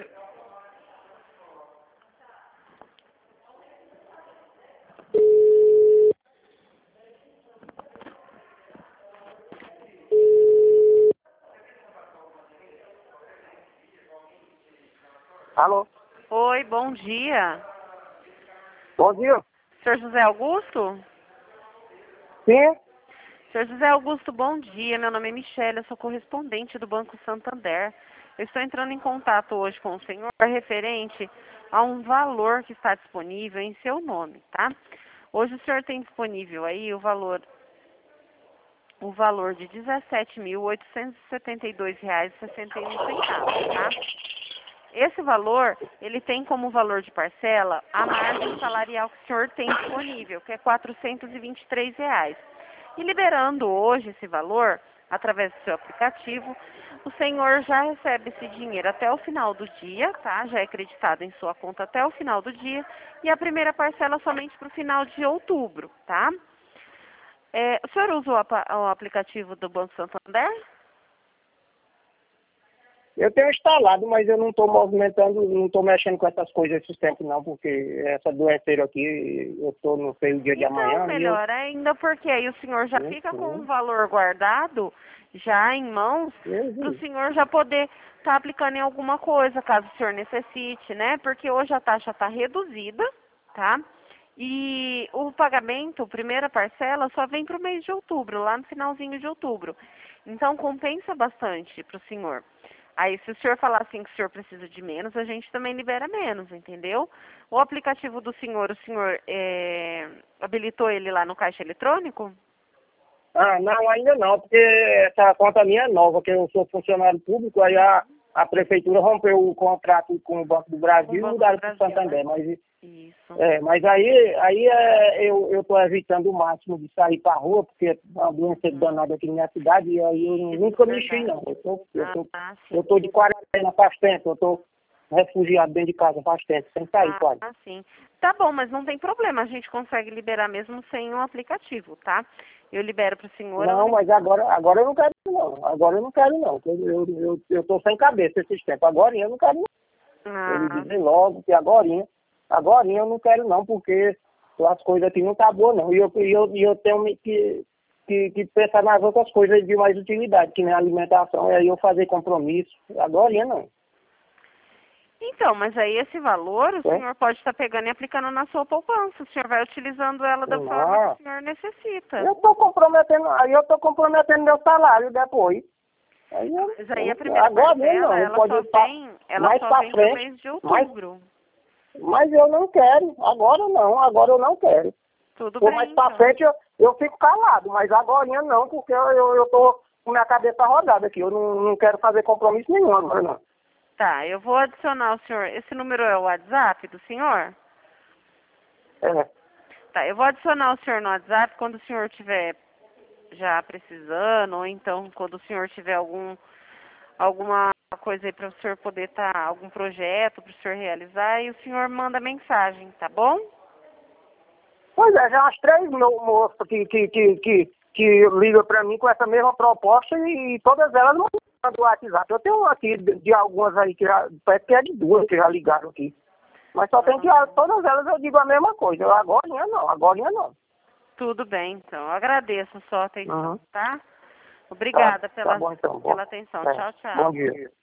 Alô? Oi, bom dia. Bom dia. Senhor José Augusto? Sim? Senhor José Augusto, bom dia. Meu nome é Michele, eu sou correspondente do Banco Santander. Eu estou entrando em contato hoje com o senhor referente a um valor que está disponível em seu nome, tá? Hoje o senhor tem disponível aí o valor de R$ 17.872,61, tá? Esse valor, ele tem como valor de parcela a margem salarial que o senhor tem disponível, que é R$ 423. E liberando hoje esse valor, através do seu aplicativo, o senhor já recebe esse dinheiro até o final do dia, tá? Já é creditado em sua conta até o final do dia. E a primeira parcela somente para o final de outubro, tá? O senhor usa o aplicativo do Banco Santander? Eu tenho instalado, mas eu não estou movimentando, não estou mexendo com essas coisas esses tempos não, porque essa doenceira aqui, eu estou no feio dia de amanhã. Então, melhor ainda, porque aí o senhor já fica com um valor guardado, já em mãos, para o senhor já poder estar aplicando em alguma coisa, caso o senhor necessite, né? Porque hoje a taxa está reduzida, tá? E o pagamento, primeira parcela, só vem para o mês de outubro, lá no finalzinho de outubro. Então, compensa bastante para o senhor. Aí, se o senhor falar assim que o senhor precisa de menos, a gente também libera menos, entendeu? O aplicativo do senhor, o senhor habilitou ele lá no caixa eletrônico? Ah, não, ainda não, porque essa conta minha é nova, que eu sou funcionário público, aí a prefeitura rompeu o contrato com o Banco do Brasil e mudaram para o Santander, né? mas... Isso. Mas eu estou evitando o máximo de sair para a rua, porque é uma doença danada aqui na minha cidade, e aí eu nunca mexi, não. Eu tô de quarentena faz tempo, eu estou refugiado dentro de casa faz tempo, sem sair quase. Sim. Tá bom, mas não tem problema, a gente consegue liberar mesmo sem um aplicativo, tá? Eu libero para o senhor... Não, mas agora eu não quero não, agora eu não quero não, eu tô sem cabeça esses tempos, agora eu não quero não. Ele dizer logo que agora eu não quero não, porque as coisas aqui não tá boas não. E eu tenho que pensar nas outras coisas de mais utilidade, que nem a alimentação, e aí eu fazer compromisso. Agora não. Então, mas aí esse valor o senhor pode estar pegando e aplicando na sua poupança. O senhor vai utilizando ela da forma que o senhor necessita. Eu tô comprometendo meu salário depois. Mas aí a primeira parcela, ela só vem no mês de outubro. Mas eu não quero, agora eu não quero. Tudo bem, mais pra frente eu fico calado, mas agora não, porque eu tô com minha cabeça rodada aqui, eu não quero fazer compromisso nenhum agora não. Tá, eu vou adicionar o senhor, esse número é o WhatsApp do senhor? É. Tá, eu vou adicionar o senhor no WhatsApp quando o senhor estiver já precisando, ou então quando o senhor tiver alguma coisa aí para o senhor poder algum projeto para o senhor realizar, e o senhor manda mensagem, tá bom? Pois é, já umas 3 moças que ligam para mim com essa mesma proposta e todas elas não mandam do WhatsApp. Eu tenho aqui de algumas aí que parece que é de 2 que já ligaram aqui. Mas só tem que todas elas eu digo a mesma coisa. Agora não. Tudo bem, então. Eu agradeço a sua atenção, tá? Obrigada pela bom, então. pela atenção. Tchau, tchau. Bom dia.